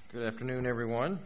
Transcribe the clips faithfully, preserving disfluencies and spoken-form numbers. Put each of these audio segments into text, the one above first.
Good afternoon, everyone.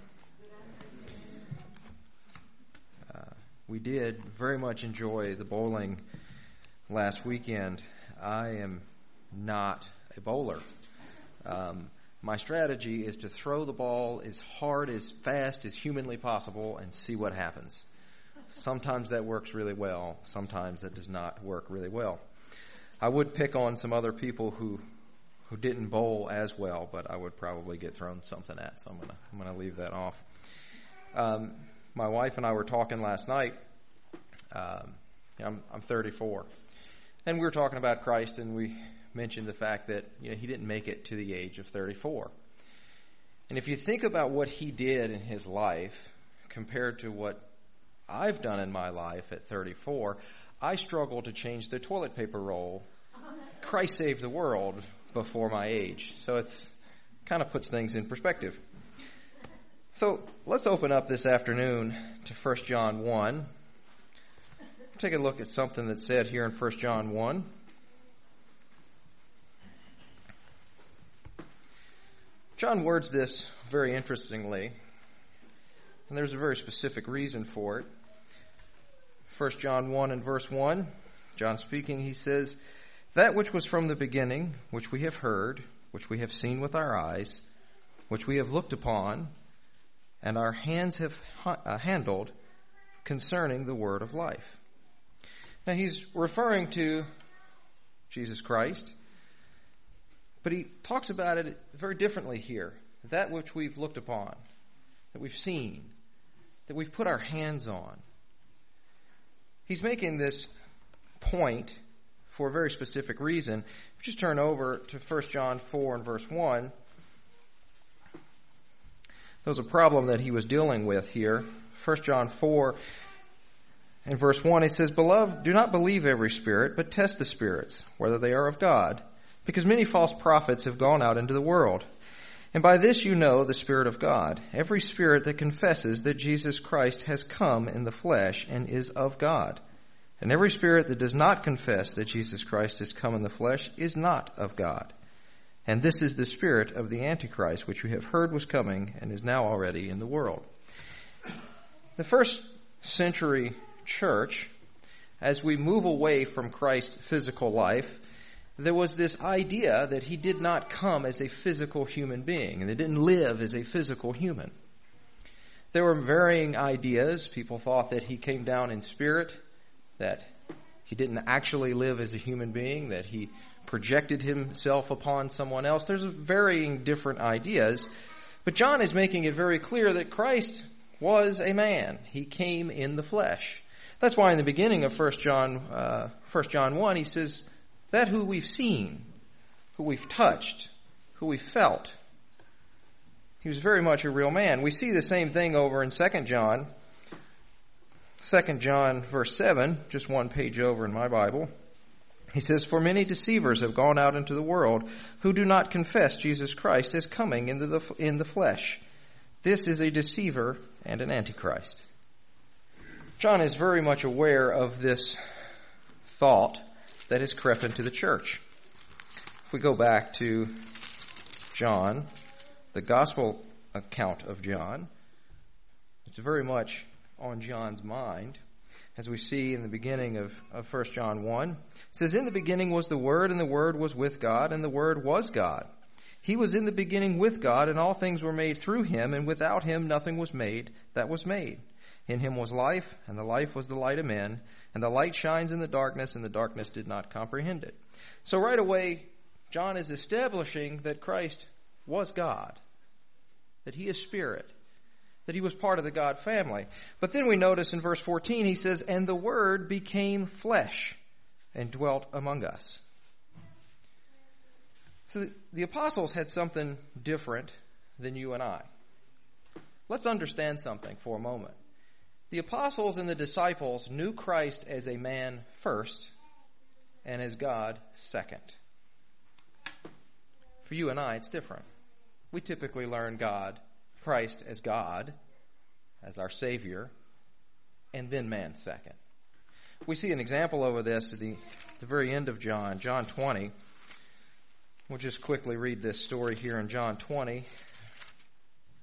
Uh, we did very much enjoy the bowling last weekend. I am not a bowler. Um, my strategy is to throw the ball as hard, as fast as humanly possible and see what happens. Sometimes that works really well. Sometimes that does not work really well. I would pick on some other people who who didn't bowl as well, but I would probably get thrown something at, so I'm gonna I'm gonna leave that off. Um, my wife and I were talking last night. Um, I'm I'm thirty-four, and we were talking about Christ, and we mentioned the fact that you know he didn't make it to the age of thirty-four. And if you think about what he did in his life compared to what I've done in my life at thirty-four, I struggle to change the toilet paper roll. Christ saved the world before my age. So it's kind of puts things in perspective. So let's open up this afternoon to First John one. Take a look at something that's said here in First John one. John words this very interestingly, and there's a very specific reason for it. First John one and verse one, John speaking, he says, "That which was from the beginning, which we have heard, which we have seen with our eyes, which we have looked upon, and our hands have uh, handled concerning the word of life." Now he's referring to Jesus Christ, but he talks about it very differently here. That which we've looked upon, that we've seen, that we've put our hands on. He's making this point for a very specific reason. If you just turn over to First John four and verse one, there was a problem that he was dealing with here. First John four and verse one, it says, "Beloved, do not believe every spirit, but test the spirits, whether they are of God, because many false prophets have gone out into the world. And by this you know the Spirit of God. Every spirit that confesses that Jesus Christ has come in the flesh and is of God. And every spirit that does not confess that Jesus Christ has come in the flesh is not of God. And this is the spirit of the Antichrist, which you have heard was coming and is now already in the world." The first century church, as we move away from Christ's physical life, there was this idea that he did not come as a physical human being, and he didn't live as a physical human. There were varying ideas. People thought that he came down in spirit, that he didn't actually live as a human being, that he projected himself upon someone else. There's varying different ideas, but John is making it very clear that Christ was a man. He came in the flesh. That's why in the beginning of First John, uh, First John one, he says, "That who we've seen, who we've touched, who we've felt." He was very much a real man. We see the same thing over in Second John. Second John verse seven, just one page over in my Bible. He says, "For many deceivers have gone out into the world who do not confess Jesus Christ as coming into the, in the flesh. This is a deceiver and an antichrist." John is very much aware of this thought that has crept into the church. If we go back to John, the gospel account of John, it's very much on John's mind, as we see in the beginning of, of First John one. It says, "In the beginning was the Word, and the Word was with God, and the Word was God. He was in the beginning with God, and all things were made through him, and without him nothing was made that was made. In him was life, and the life was the light of men, and the light shines in the darkness, and the darkness did not comprehend it." So right away, John is establishing that Christ was God, that he is spirit, that he was part of the God family. But then we notice in verse fourteen, he says, "And the Word became flesh and dwelt among us." So the apostles had something different than you and I. Let's understand something for a moment. The apostles and the disciples knew Christ as a man first and as God second. For you and I, it's different. We typically learn God, Christ as God, as our Savior, and then man second. We see an example of this at the, the very end of John, John twenty. We'll just quickly read this story here in John twenty.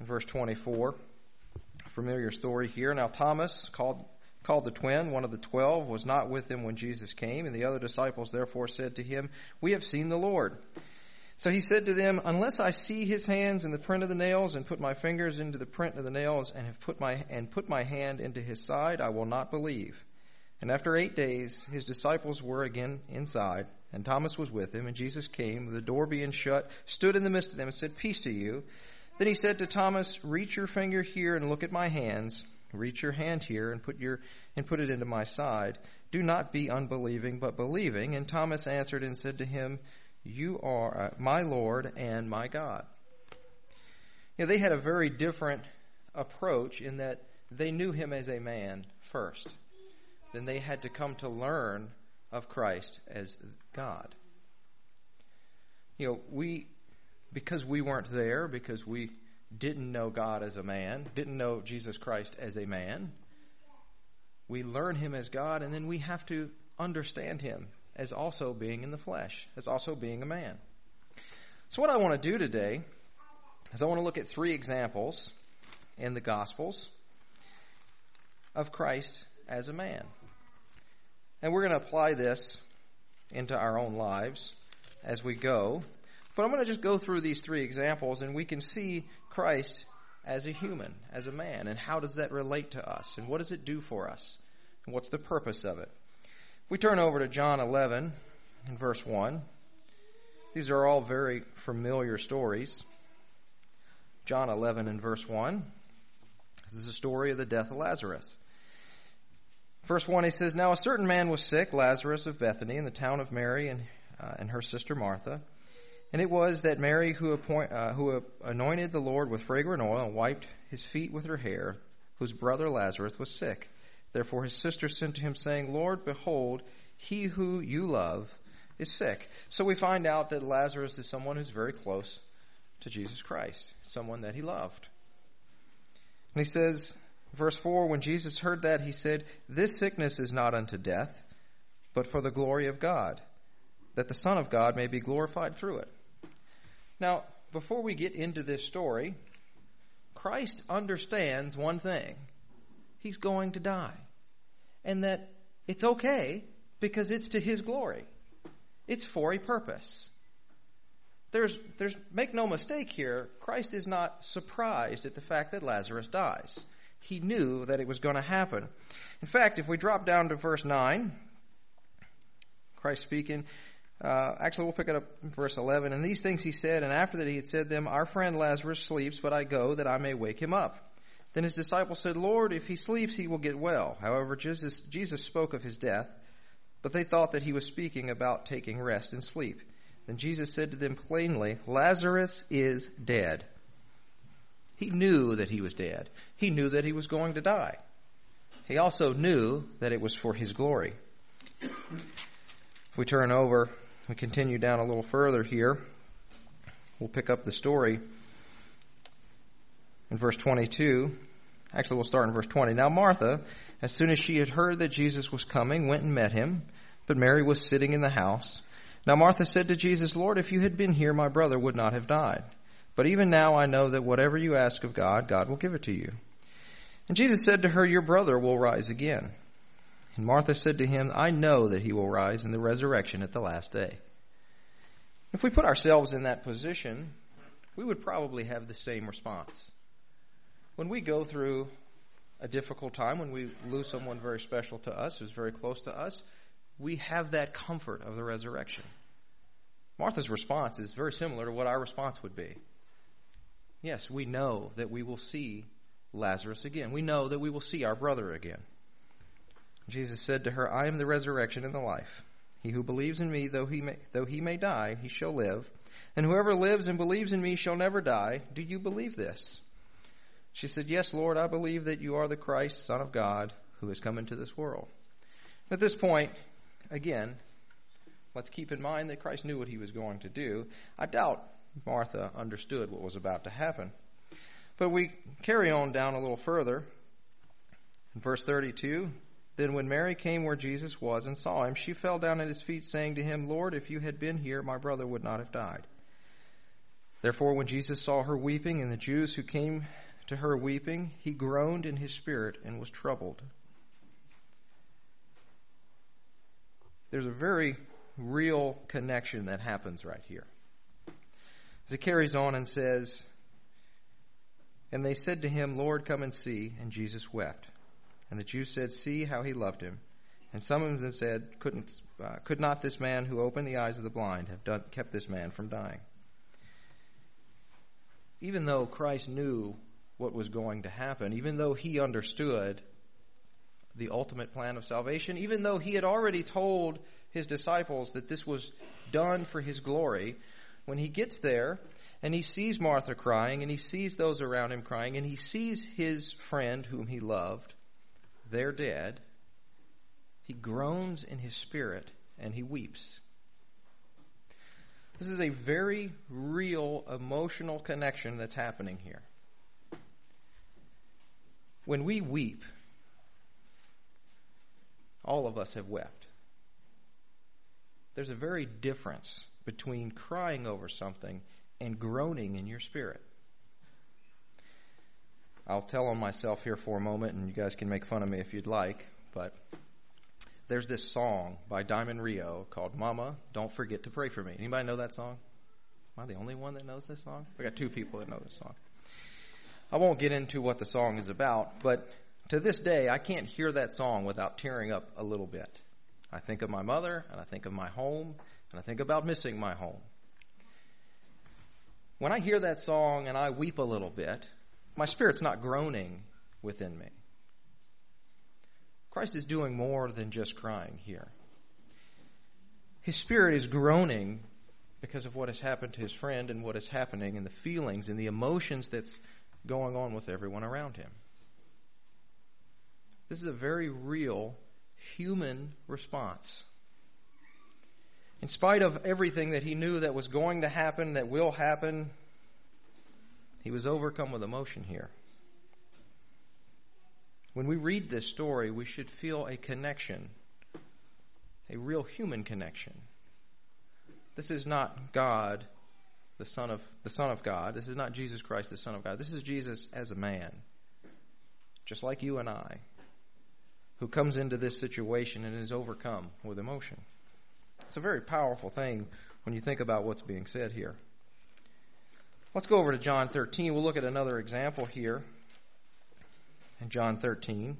in verse twenty-four. Familiar story here. Now Thomas, called called the twin, one of the twelve, was not with him when Jesus came, and the other disciples therefore said to him, "We have seen the Lord." So he said to them, "Unless I see his hands in the print of the nails, and put my fingers into the print of the nails, and have put my and put my hand into his side, I will not believe." And after eight days, his disciples were again inside, and Thomas was with him. And Jesus came, the door being shut, stood in the midst of them, and said, "Peace to you." Then he said to Thomas, "Reach your finger here and look at my hands. Reach your hand here and put your and put it into my side. Do not be unbelieving, but believing." And Thomas answered and said to him, "You are my Lord and my God." You know, they had a very different approach in that they knew him as a man first. Then they had to come to learn of Christ as God. You know, we, because we weren't there, because we didn't know God as a man, didn't know Jesus Christ as a man, we learn him as God, and then we have to understand him as also being in the flesh, as also being a man. So what I want to do today is I want to look at three examples in the Gospels of Christ as a man. And we're going to apply this into our own lives as we go. But I'm going to just go through these three examples, and we can see Christ as a human, as a man, and how does that relate to us, and what does it do for us, and what's the purpose of it. We turn over to John eleven in verse one. These are all very familiar stories. John eleven in verse one. This is a story of the death of Lazarus. Verse one, he says, "Now a certain man was sick, Lazarus of Bethany, in the town of Mary and, uh, and her sister Martha. And it was that Mary who, appoint, uh, who anointed the Lord with fragrant oil and wiped his feet with her hair, whose brother Lazarus was sick. Therefore his sister sent to him, saying, Lord, behold, he who you love is sick." So we find out that Lazarus is someone who's very close to Jesus Christ, someone that he loved. And he says, verse four, "When Jesus heard that, he said, This sickness is not unto death, but for the glory of God, that the Son of God may be glorified through it." Now, before we get into this story, Christ understands one thing. He's going to die. And that it's okay because it's to his glory. It's for a purpose. There's, there's, make no mistake here, Christ is not surprised at the fact that Lazarus dies. He knew that it was going to happen. In fact, if we drop down to verse nine, Christ speaking, uh, actually we'll pick it up in verse eleven. "And these things he said, and after that he had said them, Our friend Lazarus sleeps, but I go that I may wake him up. Then his disciples said, Lord, if he sleeps, he will get well. However, Jesus, Jesus spoke of his death, but they thought that he was speaking about taking rest and sleep. Then Jesus said to them plainly, Lazarus is dead." He knew that he was dead. He knew that he was going to die. He also knew that it was for his glory. If we turn over, we continue down a little further here. We'll pick up the story in verse twenty-two. Actually, we'll start in verse twenty. "Now Martha, as soon as she had heard that Jesus was coming, went and met him, but Mary was sitting in the house. Now Martha said to Jesus, Lord, if you had been here, my brother would not have died. But even now I know that whatever you ask of God, God will give it to you. And Jesus said to her, Your brother will rise again. And Martha said to him, I know that he will rise in the resurrection at the last day." If we put ourselves in that position, we would probably have the same response. When we go through a difficult time, when we lose someone very special to us, who's very close to us, we have that comfort of the resurrection. Martha's response is very similar to what our response would be. Yes, we know that we will see Lazarus again. We know that we will see our brother again. Jesus said to her, I am the resurrection and the life. He who believes in me, though he may, though he may die, he shall live. And whoever lives and believes in me shall never die. Do you believe this? She said, Yes, Lord, I believe that you are the Christ, Son of God, who has come into this world. At this point, again, let's keep in mind that Christ knew what he was going to do. I doubt Martha understood what was about to happen. But we carry on down a little further. In verse thirty-two, Then when Mary came where Jesus was and saw him, she fell down at his feet, saying to him, Lord, if you had been here, my brother would not have died. Therefore, when Jesus saw her weeping, and the Jews who came to her weeping, he groaned in his spirit and was troubled. There's a very real connection that happens right here. As it carries on and says, and they said to him, Lord, come and see. And Jesus wept. And the Jews said, see how he loved him. And some of them said, Couldn't, uh, could not this man who opened the eyes of the blind have done, kept this man from dying? Even though Christ knew what was going to happen, even though he understood the ultimate plan of salvation, even though he had already told his disciples that this was done for his glory, when he gets there and he sees Martha crying and he sees those around him crying and he sees his friend whom he loved, they're dead, he groans in his spirit and he weeps. This is a very real emotional connection that's happening here. When we weep, all of us have wept. There's a very difference between crying over something and groaning in your spirit. I'll tell on myself here for a moment, and you guys can make fun of me if you'd like, but there's this song by Diamond Rio called Mama, Don't Forget to Pray for Me. Anybody know that song? Am I the only one that knows this song? I got two people that know this song. I won't get into what the song is about, but to this day, I can't hear that song without tearing up a little bit. I think of my mother, and I think of my home, and I think about missing my home. When I hear that song and I weep a little bit, my spirit's not groaning within me. Christ is doing more than just crying here. His spirit is groaning because of what has happened to his friend and what is happening and the feelings and the emotions that's going on with everyone around him. This is a very real human response. In spite of everything that he knew that was going to happen, that will happen, he was overcome with emotion here. When we read this story, we should feel a connection, a real human connection. This is not God, the Son of the Son of God. This is not Jesus Christ, the Son of God. This is Jesus as a man, just like you and I, who comes into this situation and is overcome with emotion. It's a very powerful thing when you think about what's being said here. Let's go over to John thirteen. We'll look at another example here in John thirteen.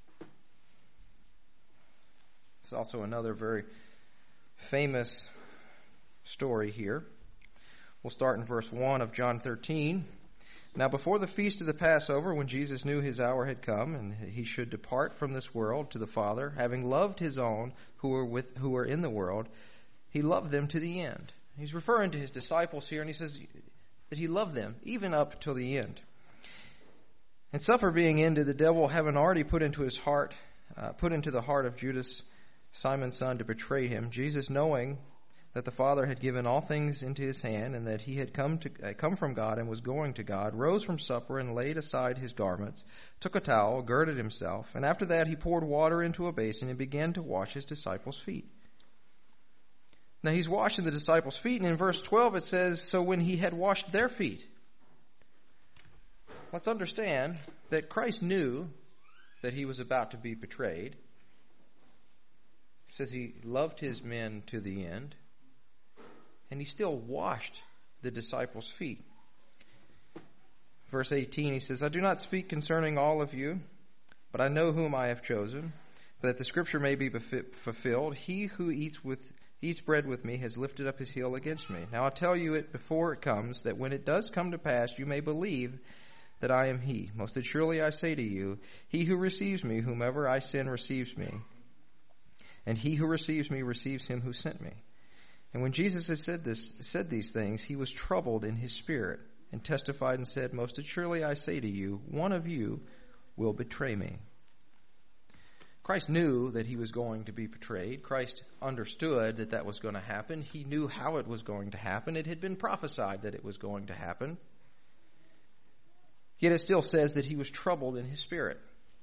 It's also another very famous story here. We'll start in verse one of John thirteen. Now before the feast of the Passover, when Jesus knew his hour had come and he should depart from this world to the Father, having loved his own who were with who were in the world, he loved them to the end. He's referring to his disciples here, and he says that he loved them even up till the end. And supper being ended, the devil having already put into his heart, uh, put into the heart of Judas, Simon's son, to betray him, Jesus, knowing that the Father had given all things into his hand, and that he had come to uh, come from God and was going to God, rose from supper and laid aside his garments, took a towel, girded himself, and after that he poured water into a basin and began to wash his disciples' feet. Now he's washing the disciples' feet, and in verse twelve it says, so when he had washed their feet. Let's understand that Christ knew that he was about to be betrayed. It says he loved his men to the end, and he still washed the disciples' feet. Verse eighteen, he says, I do not speak concerning all of you, but I know whom I have chosen, that the scripture may be fulfilled. He who eats with eats bread with me has lifted up his heel against me. Now I tell you it before it comes, that when it does come to pass, you may believe that I am he. Most assuredly I say to you, he who receives me, whomever I send receives me, and he who receives me receives him who sent me. And when Jesus had said this, said these things, he was troubled in his spirit, and testified and said, most assuredly I say to you, one of you will betray me. Christ knew that he was going to be betrayed. Christ understood that that was going to happen. He knew how it was going to happen. It had been prophesied that it was going to happen. Yet it still says that he was troubled in his spirit.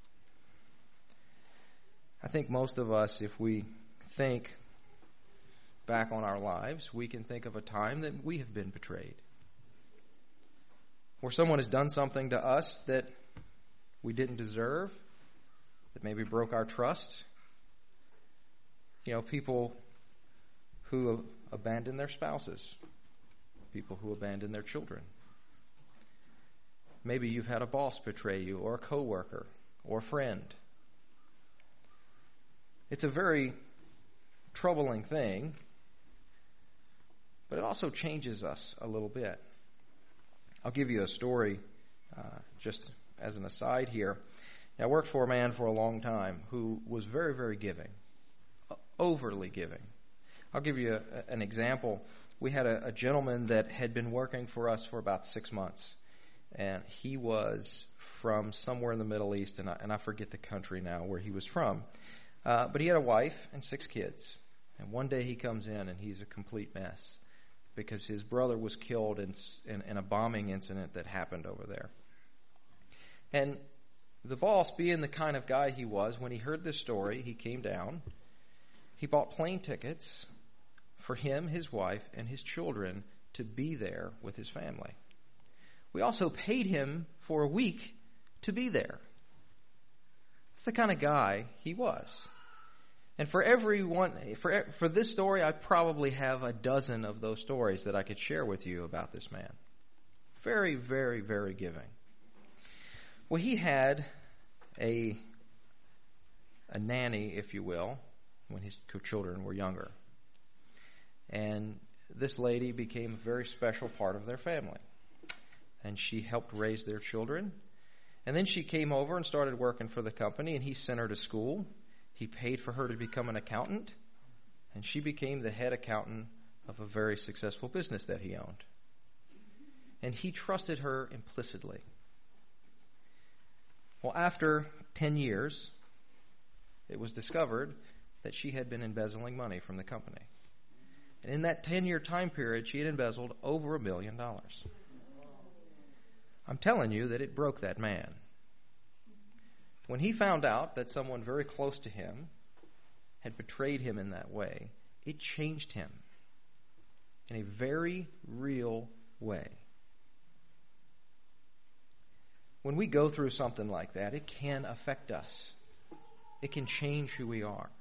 I think most of us, if we think back on our lives, we can think of a time that we have been betrayed. where someone has done something to us that we didn't deserve, that maybe broke our trust. You know, people who abandon their spouses, people who abandon their children. Maybe you've had a boss betray you, or a coworker, or a friend. It's a very troubling thing, but it also changes us a little bit. I'll give you a story uh, just as an aside here. I worked for a man for a long time who was very, very giving, overly giving. I'll give you a, an example. We had a, a gentleman that had been working for us for about six months, and he was from somewhere in the Middle East, and I, and I forget the country now where he was from. Uh, but he had a wife and six kids. And one day he comes in and he's a complete mess because his brother was killed in, in, in a bombing incident that happened over there. And the boss, being the kind of guy he was, when he heard this story, he came down. He bought plane tickets for him, his wife, and his children to be there with his family. We also paid him for a week to be there. That's the kind of guy he was. And for everyone, for for this story, I probably have a dozen of those stories that I could share with you about this man. Very, very, very giving. Well, he had a a nanny, if you will, when his children were younger. And this lady became a very special part of their family. And she helped raise their children. And then she came over and started working for the company, and he sent her to school. He paid for her to become an accountant, and she became the head accountant of a very successful business that he owned. And he trusted her implicitly. Well, after ten years, it was discovered that she had been embezzling money from the company. And in that ten-year time period, she had embezzled over a million dollars. I'm telling you that it broke that man. When he found out that someone very close to him had betrayed him in that way, it changed him in a very real way. When we go through something like that, it can affect us. It can change who we are.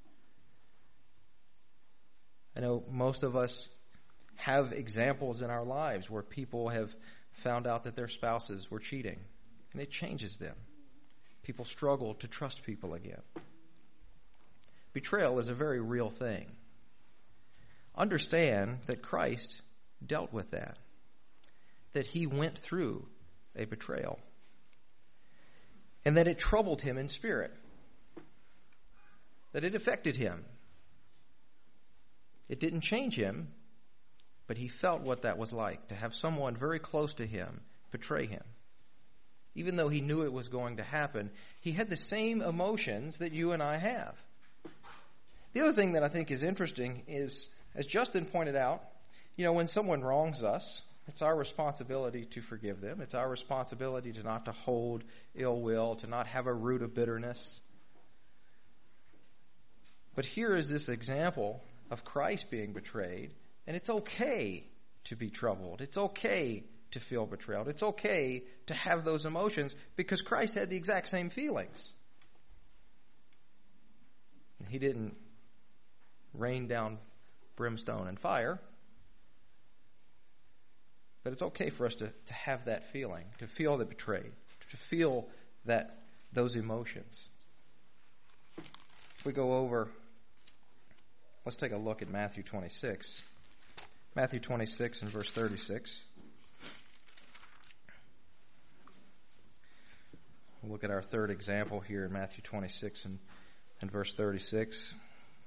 I know most of us have examples in our lives where people have found out that their spouses were cheating, and it changes them. People struggle to trust people again. Betrayal is a very real thing. Understand that Christ dealt with that, that he went through a betrayal, and that it troubled him in spirit, that it affected him. It didn't change him, but he felt what that was like, to have someone very close to him betray him. Even though he knew it was going to happen, he had the same emotions that you and I have. The other thing that I think is interesting is, as Justin pointed out, you know, when someone wrongs us, it's our responsibility to forgive them. It's our responsibility to not to hold ill will, to not have a root of bitterness. But here is this example of Christ being betrayed, and it's okay to be troubled. It's okay to feel betrayed. It's okay to have those emotions because Christ had the exact same feelings. He didn't rain down brimstone and fire, but it's okay for us to, to have that feeling, to feel the betrayed, to feel that those emotions. If we go over, let's take a look at Matthew twenty-six. Matthew twenty-six and verse thirty-six. We'll look at our third example here in Matthew twenty-six and, and verse thirty-six.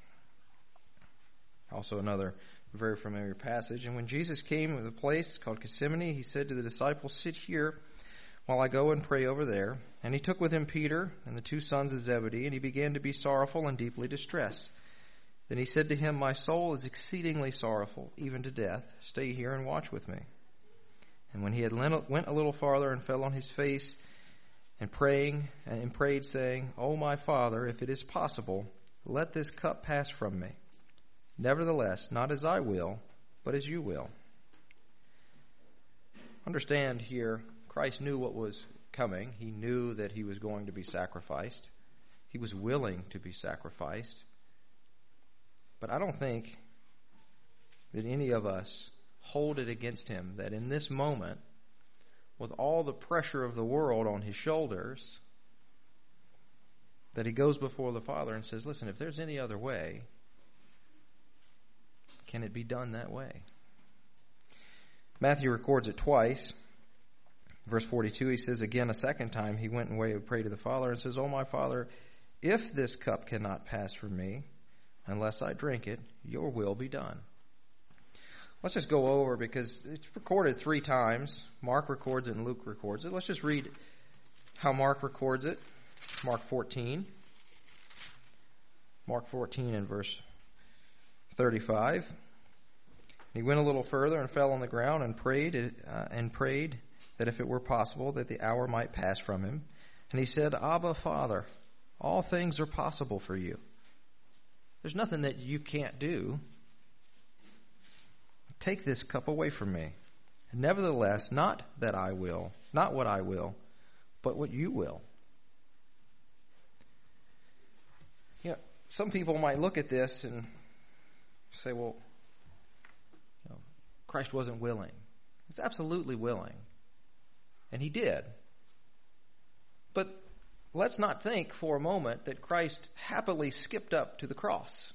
Also another very familiar passage. And when Jesus came to the place called Gethsemane, he said to the disciples, "Sit here while I go and pray over there." And he took with him Peter and the two sons of Zebedee, and he began to be sorrowful and deeply distressed. Then he said to him, "My soul is exceedingly sorrowful, even to death. Stay here and watch with me." And when he had went a little farther and fell on his face, and praying and prayed, saying, "O my Father, if it is possible, let this cup pass from me. Nevertheless, not as I will, but as you will." Understand here, Christ knew what was coming. He knew that he was going to be sacrificed. He was willing to be sacrificed. But I don't think that any of us hold it against him that in this moment, with all the pressure of the world on his shoulders, that he goes before the Father and says, listen, if there's any other way, can it be done that way? Matthew records it twice. Verse forty-two, he says, again, a second time, he went away and prayed to the Father and says, oh, my Father, if this cup cannot pass from me, unless I drink it, your will be done. Let's just go over, because it's recorded three times. Mark records it and Luke records it. Let's just read how Mark records it. Mark fourteen. Mark fourteen and verse thirty-five. He went a little further and fell on the ground and prayed, uh, and prayed that if it were possible that the hour might pass from him. And he said, Abba, Father, all things are possible for you. There's nothing that you can't do. Take this cup away from me. Nevertheless, not that I will, not what I will, but what you will. You know, some people might look at this and say, well, you know, Christ wasn't willing. He's absolutely willing. And he did. But let's not think for a moment that Christ happily skipped up to the cross.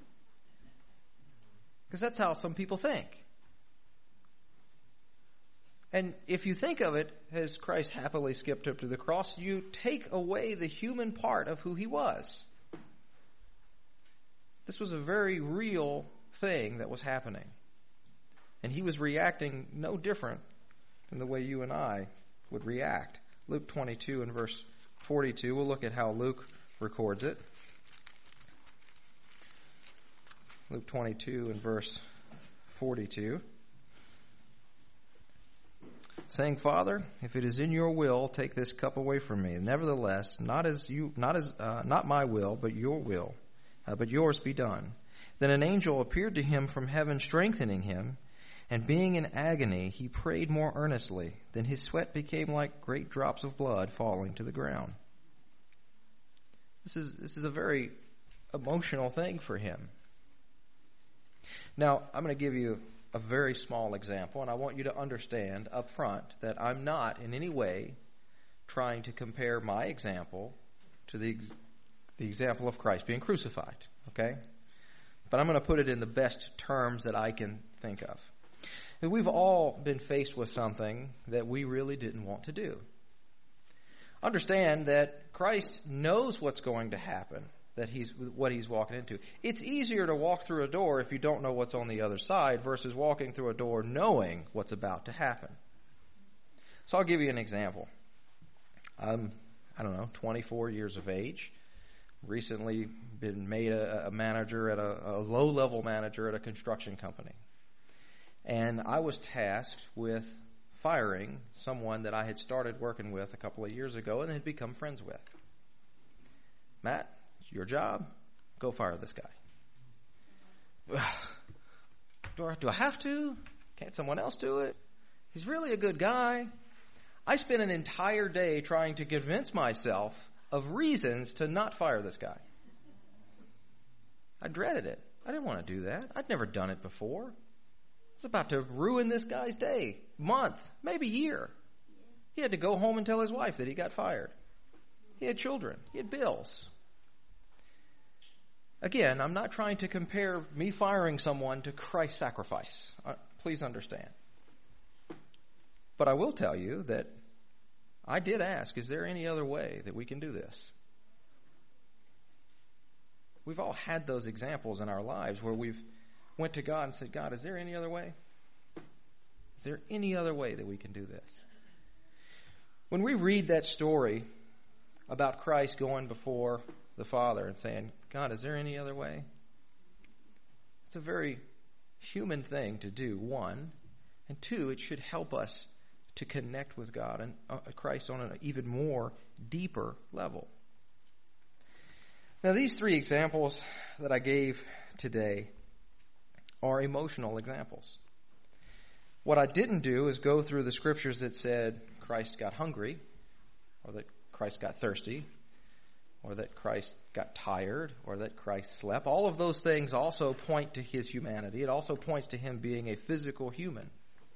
Because that's how some people think. And if you think of it as Christ happily skipped up to the cross, you take away the human part of who he was. This was a very real thing that was happening. And he was reacting no different than the way you and I would react. Luke twenty-two and verse forty-two, we'll look at how Luke records it. Luke twenty-two and verse forty-two. Saying, Father, if it is in your will, take this cup away from me. Nevertheless, not as you, not as, uh, not my will, but your will, uh, but yours be done. Then an angel appeared to him from heaven, strengthening him. And being in agony, he prayed more earnestly. Then his sweat became like great drops of blood falling to the ground. This is, this is a very emotional thing for him. Now, I'm going to give you a very small example, and I want you to understand up front that I'm not in any way trying to compare my example to the, the example of Christ being crucified, okay? But I'm going to put it in the best terms that I can think of. We've all been faced with something that we really didn't want to do. Understand that Christ knows what's going to happen, that he's what he's walking into. It's easier to walk through a door if you don't know what's on the other side versus walking through a door knowing what's about to happen. So I'll give you an example. I'm, I don't know, twenty-four years of age. Recently been made a, a manager at a, a low-level manager at a construction company. And I was tasked with firing someone that I had started working with a couple of years ago and had become friends with. Matt, it's your job. Go fire this guy. Do I, do I have to? Can't someone else do it? He's really a good guy. I spent an entire day trying to convince myself of reasons to not fire this guy. I dreaded it. I didn't want to do that. I'd never done it before. It's about to ruin this guy's day, month, maybe year. He had to go home and tell his wife that he got fired. He had children. He had bills. Again, I'm not trying to compare me firing someone to Christ's sacrifice. Uh, please understand. But I will tell you that I did ask, is there any other way that we can do this? We've all had those examples in our lives where we've went to God and said, God, is there any other way? Is there any other way that we can do this? When we read that story about Christ going before the Father and saying, God, is there any other way? It's a very human thing to do, one. And two, it should help us to connect with God and uh, Christ on an even more deeper level. Now, these three examples that I gave today are emotional examples. What I didn't do is go through the scriptures that said Christ got hungry, or that Christ got thirsty, or that Christ got tired, or that Christ slept. All of those things also point to his humanity. It also points to him being a physical human.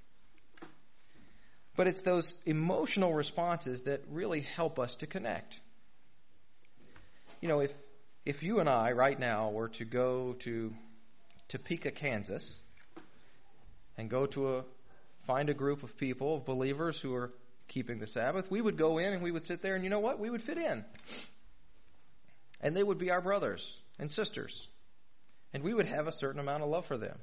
But it's those emotional responses that really help us to connect. You know, if if you and I right now were to go to Topeka, Kansas, and go to a find a group of people, of believers who are keeping the Sabbath, we would go in and we would sit there, and you know what? We would fit in. And they would be our brothers and sisters. And we would have a certain amount of love for them.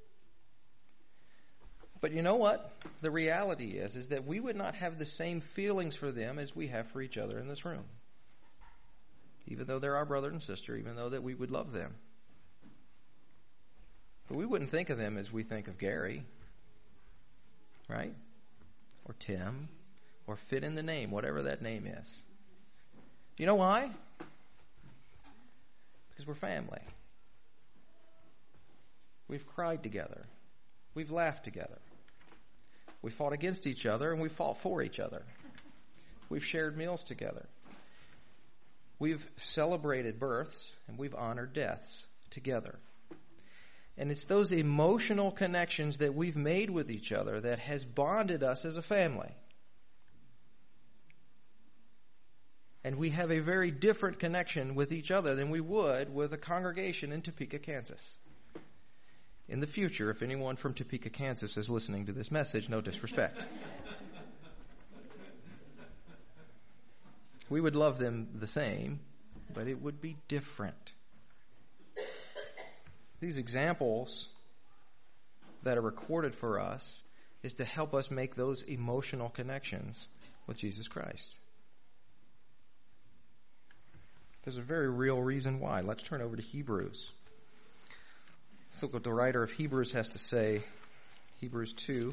But you know what? The reality is, is that we would not have the same feelings for them as we have for each other in this room. Even though they're our brother and sister, even though that we would love them. But we wouldn't think of them as we think of Gary. Right? Or Tim. Or fit in the name, whatever that name is. Do you know why? Because we're family. We've cried together. We've laughed together. We fought against each other and we fought for each other. We've shared meals together. We've celebrated births and we've honored deaths together. And it's those emotional connections that we've made with each other that has bonded us as a family. And we have a very different connection with each other than we would with a congregation in Topeka, Kansas. In the future, if anyone from Topeka, Kansas is listening to this message, no disrespect. We would love them the same, but it would be different. These examples that are recorded for us is to help us make those emotional connections with Jesus Christ. There's a very real reason why. Let's turn over to Hebrews. Let's look what the writer of Hebrews has to say. Hebrews two.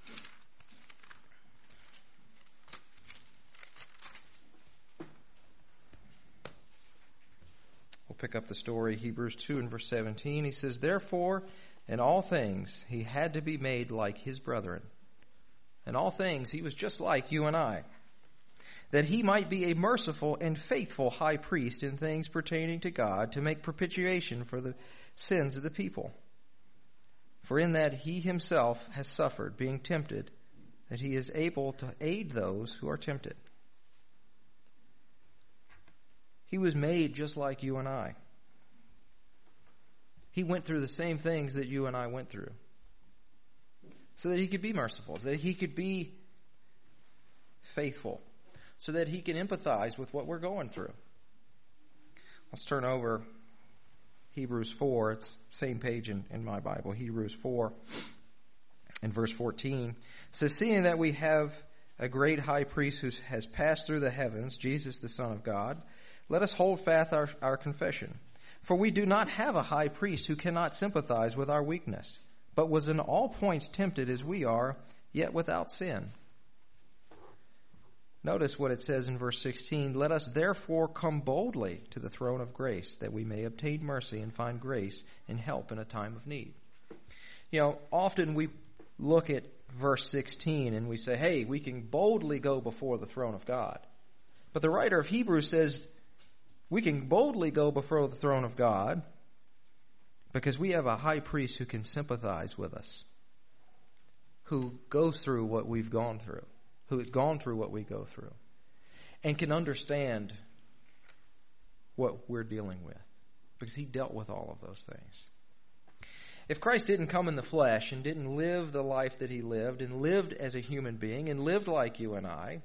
We'll pick up the story, Hebrews two and verse seventeen. He says, "Therefore, in all things he had to be made like his brethren. In all things he was just like you and I, that he might be a merciful and faithful high priest in things pertaining to God, to make propitiation for the sins of the people. For in that he himself has suffered, being tempted, that he is able to aid those who are tempted." He was made just like you and I. He went through the same things that you and I went through, so that he could be merciful, so that he could be faithful, so that he can empathize with what we're going through. Let's turn over Hebrews four. It's same page in, in my Bible. Hebrews four and verse fourteen. It says, "Seeing that we have a great high priest who has passed through the heavens, Jesus the Son of God, let us hold fast our, our confession. For we do not have a high priest who cannot sympathize with our weakness, but was in all points tempted as we are, yet without sin." Notice what it says in verse sixteen, "Let us therefore come boldly to the throne of grace, that we may obtain mercy and find grace and help in a time of need." You know, often we look at verse sixteen and we say, hey, we can boldly go before the throne of God. But the writer of Hebrews says we can boldly go before the throne of God because we have a high priest who can sympathize with us, who goes through what we've gone through, who has gone through what we go through, and can understand what we're dealing with, because he dealt with all of those things. If Christ didn't come in the flesh and didn't live the life that he lived and lived as a human being and lived like you and I,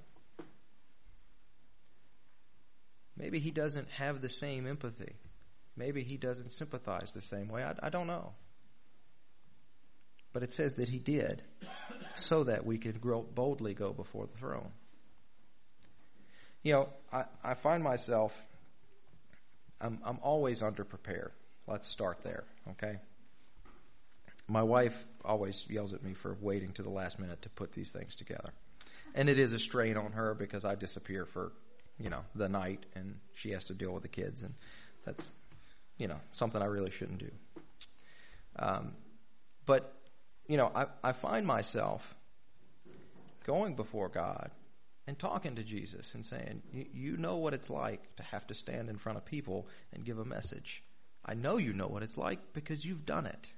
maybe he doesn't have the same empathy. Maybe he doesn't sympathize the same way. I, I don't know. But it says that he did, so that we could grow, boldly go before the throne. You know, I, I find myself, I'm, I'm always underprepared. Let's start there, okay? My wife always yells at me for waiting to the last minute to put these things together. And it is a strain on her because I disappear for, you know, the night and she has to deal with the kids. And that's, you know, something I really shouldn't do. Um, but you know, I, I find myself going before God and talking to Jesus and saying, you know what it's like to have to stand in front of people and give a message. I know you know what it's like because you've done it.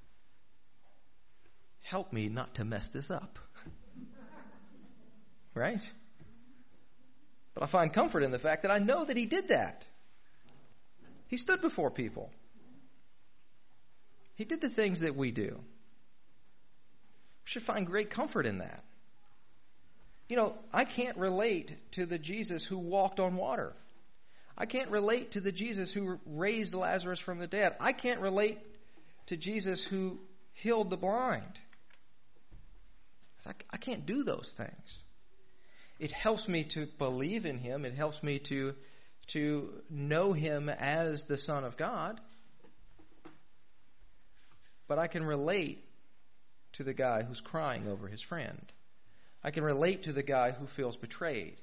Help me not to mess this up. Right? But I find comfort in the fact that I know that he did that. He stood before people. He did the things that we do. We should find great comfort in that. You know, I can't relate to the Jesus who walked on water. I can't relate to the Jesus who raised Lazarus from the dead. I can't relate to Jesus who healed the blind. I can't do those things. It helps me to believe in him. It helps me to, to know him as the Son of God. But I can relate to the guy who's crying over his friend. I can relate to the guy who feels betrayed.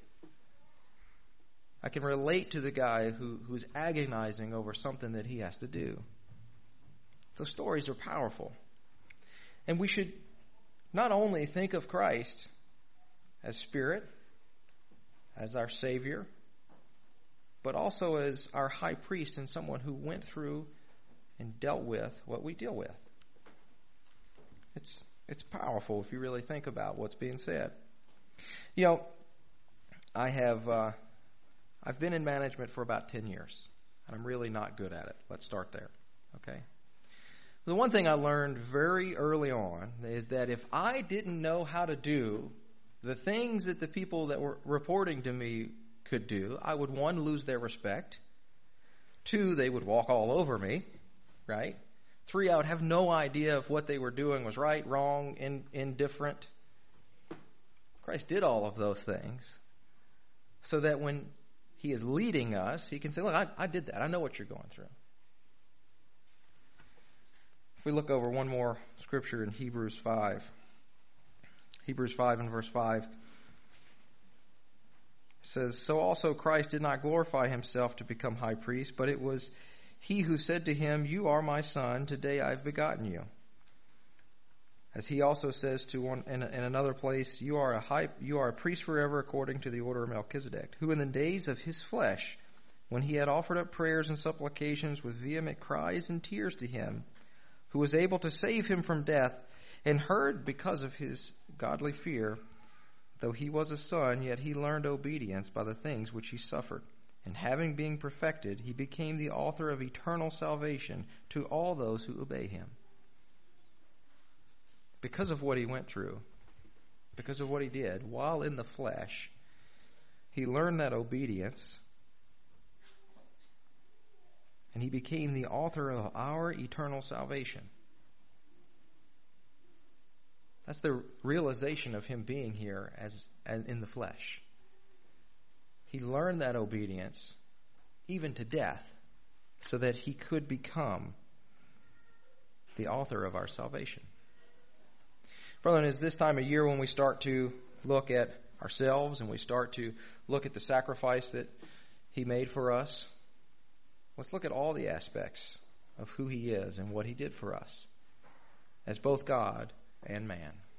I can relate to the guy who, who's agonizing over something that he has to do. Those stories are powerful. And we should not only think of Christ as Spirit, as our Savior, but also as our high priest and someone who went through and dealt with what we deal with. It's it's powerful if you really think about what's being said. You know, I have uh, I've been in management for about ten years, and I'm really not good at it. Let's start there, okay? The one thing I learned very early on is that if I didn't know how to do the things that the people that were reporting to me could do, I would, one, lose their respect. Two, they would walk all over me, right? Three, I would have no idea if what they were doing was right, wrong, in, indifferent. Christ did all of those things so that when he is leading us, he can say, look, I, I did that. I know what you're going through. If we look over one more scripture in Hebrews five. Hebrews five and verse five. It says, so also Christ did not glorify himself to become high priest, but it was he who said to him, you are my son, today I have begotten you. As he also says to one in, in another place, you are a high, you are a priest forever according to the order of Melchizedek, who in the days of his flesh, when he had offered up prayers and supplications with vehement cries and tears to him, who was able to save him from death, and heard because of his godly fear, though he was a son, yet he learned obedience by the things which he suffered. And having been perfected, he became the author of eternal salvation to all those who obey him. Because of what he went through, because of what he did, while in the flesh, he learned that obedience, and he became the author of our eternal salvation. That's the realization of him being here as, as in the flesh. He learned that obedience, even to death, so that he could become the author of our salvation. Brethren, it's this time of year when we start to look at ourselves and we start to look at the sacrifice that he made for us. Let's look at all the aspects of who he is and what he did for us as both God and man.